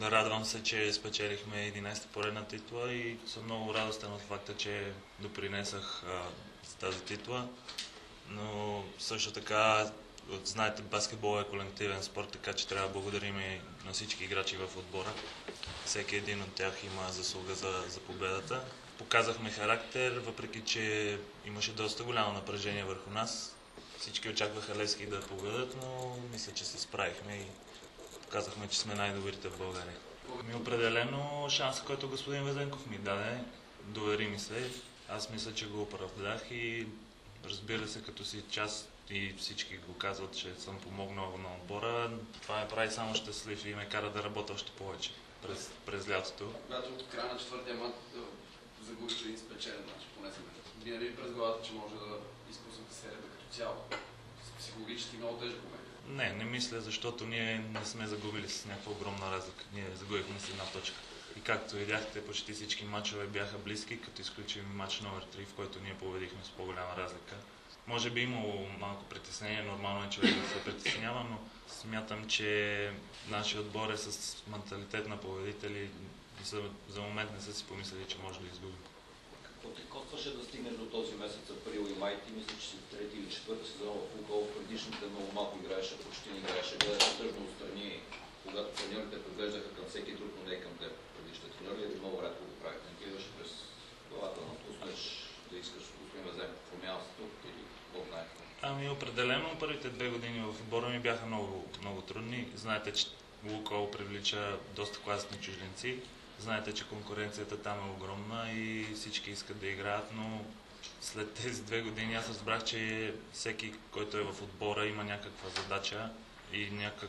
Радвам се, че спечелихме 11-та поредна титла и съм много радостен от факта, че допринесах за тази титла. Но също така, знаете, баскетбол е колективен спорт, така че трябва да благодарим и на всички играчи в отбора. Всеки един от тях има заслуга за победата. Показахме характер, въпреки че имаше доста голямо напрежение върху нас. Всички очакваха Левски да победят, но мисля, че се справихме и показахме, че сме най-добрите в България. Определено шанса, който господин Везенков ми даде, довери ми се. Аз мисля, че го оправдах и разбира се, като си част и всички го казват, че съм помогнал на отбора, това ме прави само щастлив и ме кара да работя още повече през лятото. Когато от края на четвъртия мач загубиш един спечелен мач, поне за мен. Вие ли през главата, че може да изпуснете серията като цяло? Психологически много тежко бе. Не мисля, защото ние не сме загубили с някаква огромна разлика. Ние загубихме с една точка. И както видяхте, почти всички мачове бяха близки, като изключим мач номер 3, в който ние победихме с по-голяма разлика. Може би имало малко притеснение, нормално е човек да се притеснява, но смятам, че нашия отбор е с менталитет на победители и за момент не са си помислили, че може да изгубим. Какво ти костваше да стигнеш до този месец, април и май? Ти мисля, че си в трети или четвърта сезон в Лукол, предишните много малко играеше, почти не играеше, гледаше тъжно отстрани, когато треньорите преглеждаха към всеки друг, но не към теб. Предишните треньори или много рядко го правите? Не ти имаше през главата да напуснеш, да искаш господин Везенков промяна с тук или Бог знае? Определено първите 2 години в отбора ми бяха много, много трудни. Знаете, че Лукол привлича доста класни чужденци. Знаете, че конкуренцията там е огромна и всички искат да играят, но след тези 2 години аз разбрах, че всеки, който е в отбора, има някаква задача и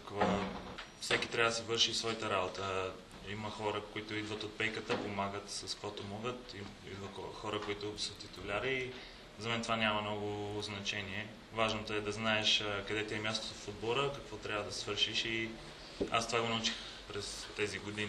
всеки трябва да си върши своята работа. Има хора, които идват от пейката, помагат с каквото могат, идва хора, които са титуляри. За мен това няма много значение. Важното е да знаеш къде ти е мястото в отбора, какво трябва да свършиш и аз това го научих през тези години.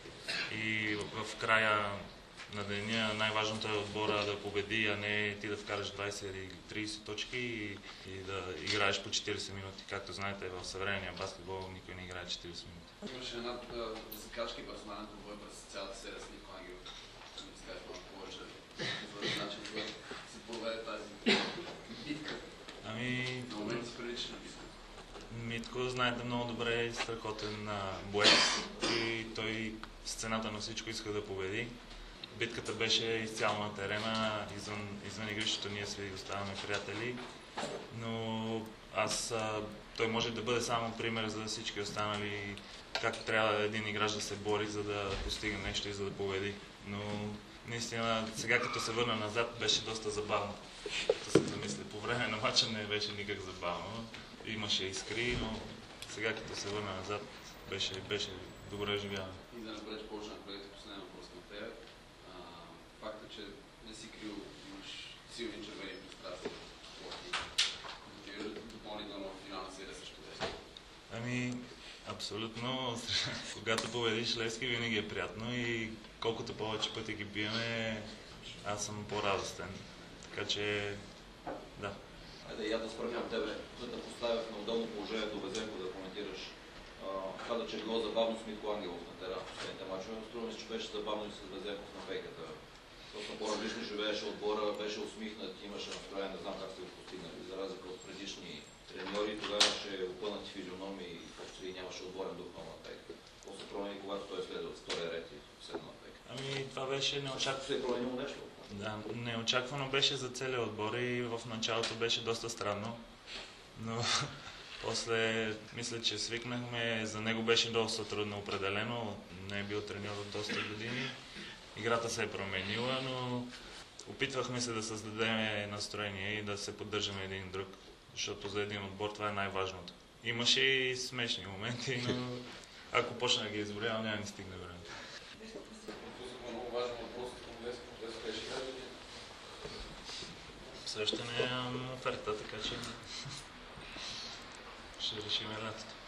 И в края на деня най-важното е отбора да победи, а не ти да вкараш 20 или 30 точки и да играеш по 40 минути. Както знаете, в съвременния баскетбол никой не играе 40 минути. Имаше една закачка персонален бой през цялата серия с Нико Ангелов. Не ми скажеш малко повече за начин, когато се проведе тази битка. На момент си прилича на битка. Митко, знаете много добре, е страхотен боец и той с цената на всичко иска да победи. Битката беше изцяло на терена, извън игрището ние си оставаме приятели, но той може да бъде само пример за всички останали, как трябва един играч да се бори, за да постигне нещо и за да победи. Но наистина, сега като се върна назад, беше доста забавно. Да се замисли, по време на матча не беше никак забавно. Имаше искри, но сега като се върна назад, беше добре живяно. И да напред повече на колегите, последен въпрос към тебе. Факта, че не си крил, имаш силни червени пристрастия допълнително в финална серия също Левски. Абсолютно. Когато победиш Левски, винаги е приятно и колкото повече пъти ги биеме, аз съм по-радостен. Така че, да. Айде и аз да спра към тебе, за да поставя в неудобно положение до Везенко да коментираш. Каза, че е било забавно с Митко Ангелов на терена в последните мачове, но струва ми се, че беше забавно и с Везенков на пейката. Просто по-различно живееше отбора, беше усмихнат, имаше настроение, не знам как сте го постигнали, за разлика от предишни треньори, тогава имаше опънати физиономии и почти нямаше отборен дух на пейка. Какво се промени, когато той следва от втория ред и седна на пейка? Това беше неочаквано. Се е променило нещо? Да, неочаквано беше за целия отбор и в началото беше доста странно, но после мисля, че свикнахме, за него беше доста трудно определено, не е бил треньор от доста години, играта се е променила, но опитвахме се да създадем настроение и да се поддържаме един друг, защото за един отбор това е най-важното. Имаше и смешни моменти, но ако почна да ги изброявам, няма ни стигне време. Все още не имам оферта, така че ще решим лятото.